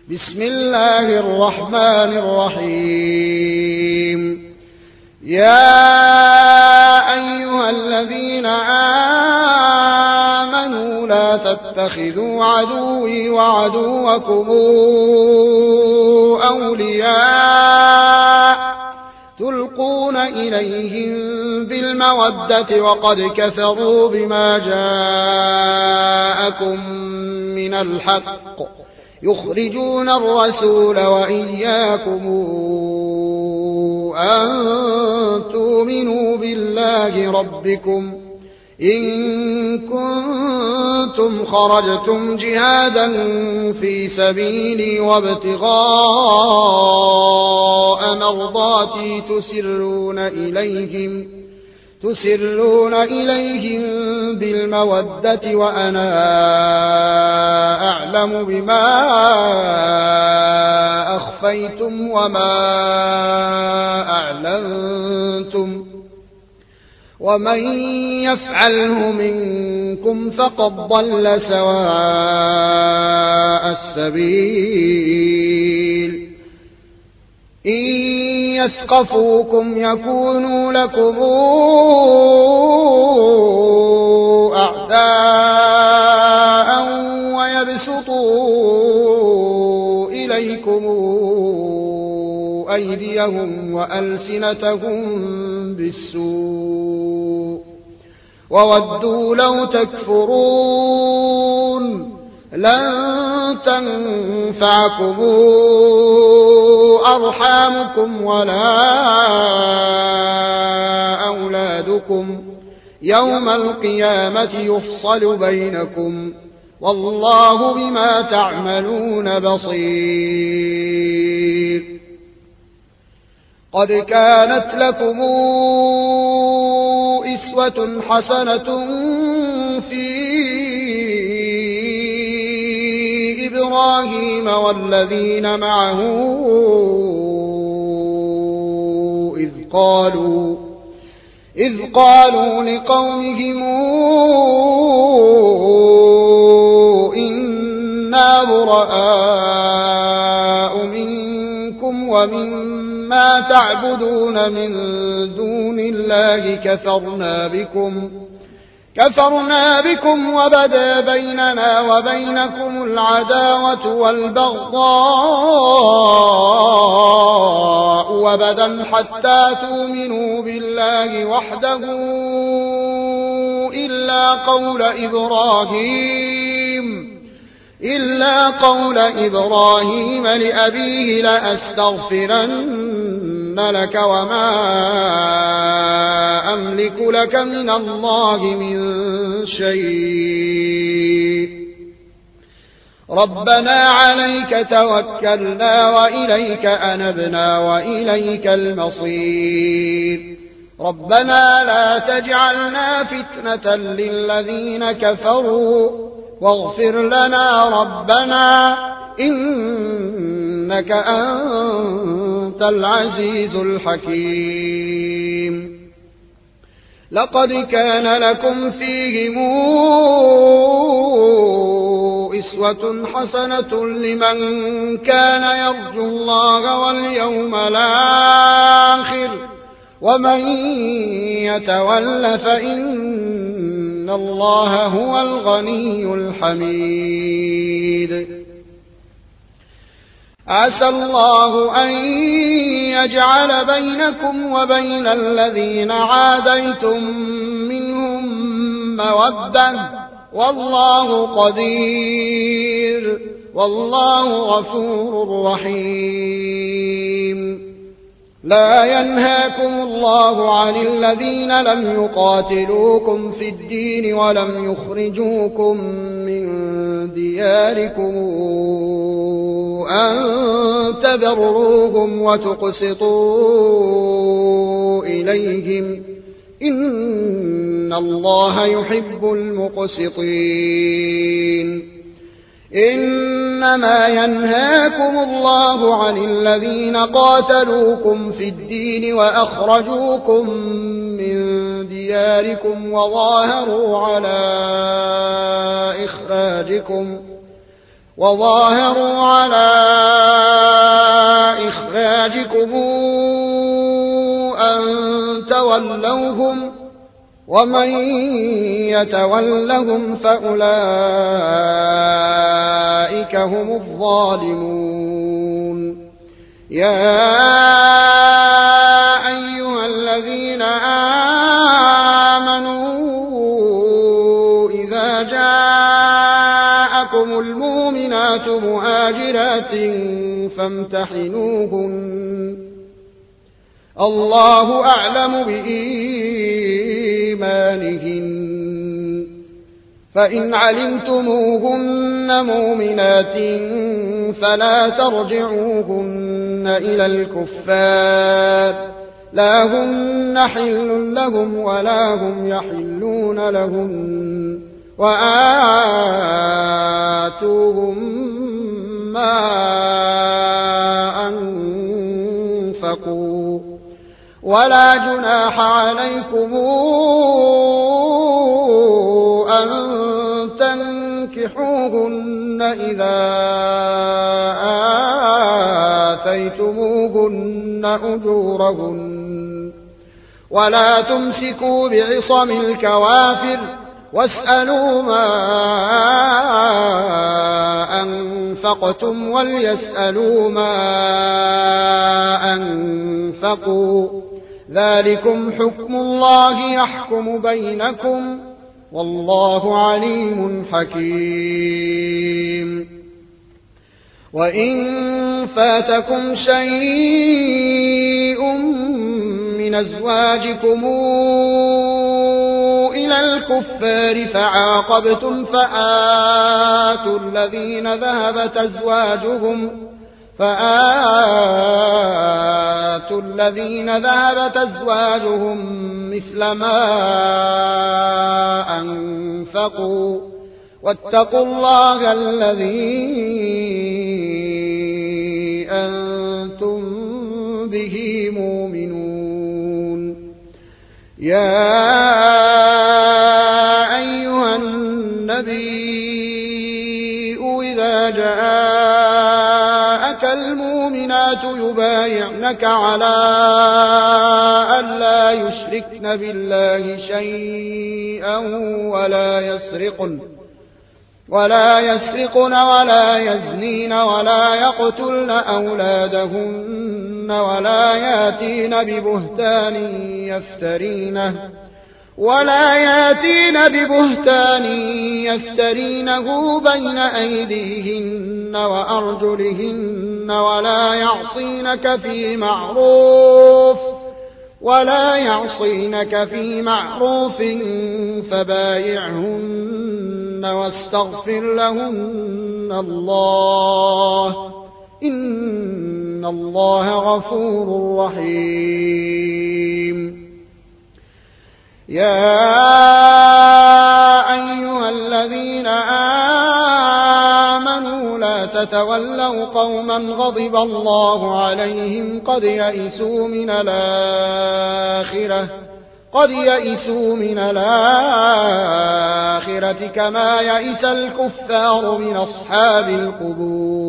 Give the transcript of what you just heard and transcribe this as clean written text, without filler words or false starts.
بسم الله الرحمن الرحيم. يا أيها الذين آمنوا لا تتخذوا عدوي وعدوكم أولياء تلقون إليهم بالمودة وقد كفروا بما جاءكم من الحق يخرجون الرسول وإياكم أن تؤمنوا بالله ربكم إن كنتم خرجتم جهادا في سبيلي وابتغاء مرضاتي تسرون إليهم بالمودة وأنا أعلم بما أخفيتم وما أعلنتم ومن يفعله منكم فقد ضل سواء السبيل. إن يثقفوكم يكونوا لكم أعداء ويبسطوا إليكم أيديهم وألسنتهم بالسوء وودوا لو تكفرون. لن تنفعكم أرحامكم ولا أولادكم يوم القيامة يفصل بينكم والله بما تعملون بصير. قد كانت لكم أسوة حسنة في إبراهيم والذين معه إذ قالوا لقومهم إنا براء منكم ومما تعبدون من دون الله كفرنا بكم وبدا بيننا وبينكم العداوة والبغضاء وبدا حتى تؤمنوا بالله وحده إلا قول إبراهيم لأبيه لأستغفرن لك وما أملك لك من الله من شيء ربنا عليك توكلنا وإليك أنبنا وإليك المصير. ربنا لا تجعلنا فتنة للذين كفروا واغفر لنا ربنا إنك أنت العزيز الحكيم. لقد كان لكم فيهم أسوة حسنة لمن كان يرجو الله واليوم الآخر ومن يتول فإن الله هو الغني الحميد. عسى الله أن يجعل بينكم وبين الذين عاديتم منهم مودة والله قدير والله غفور رحيم. لا ينهاكم الله عن الذين لم يقاتلوكم في الدين ولم يخرجوكم من دياركم أن تبروهم وتقسطوا إليهم إن الله يحب المقسطين. إنما ينهاكم الله عن الذين قاتلوكم في الدين وأخرجوكم من دياركم وظاهروا على أزواجكم أن تولوهم ومن يتولهم فأولئك هم الظالمون يا أيها الذين آمنوا إذا جاءكم المؤمنات مهاجرات فامتحنوهن الله أعلم بإيمانهن فإن علمتموهن مؤمنات فلا ترجعوهن إلى الكفار لا هن حل لهم ولا هم يحلون لهن وآتوهم ما أنفقوا ولا جناح عليكم أن تنكحوهن إذا آتيتموهن أجورهن ولا تمسكوا بعصم الكوافر واسألوا ما أنفقتم وليسألوا ما أنفقوا ذلكم حكم الله يحكم بينكم والله عليم حكيم وإن فاتكم شيء من أزواجكم إلى الكفار فعاقبتم فآتوا الذين ذهبت أزواجهم مثل ما أنفقوا واتقوا الله الذي أنتم به مؤمنون يا أيها النبي إذا جاءك المؤمنات يبايعنك على أن لا يشركن بالله شيئا ولا يسرقن ولا يزنين ولا يقتلن أولادهن ولا ياتين ببهتان يفترينه بين أيديهن وأرجلهن ولا يعصينك في معروف فبايعهن واستغفر لهن الله إن الله غفور رحيم يا أيها الذين آمنوا لا تتولوا قوما غضب الله عليهم قد يئسوا من الآخرة كما يئس الكفار من أصحاب القبور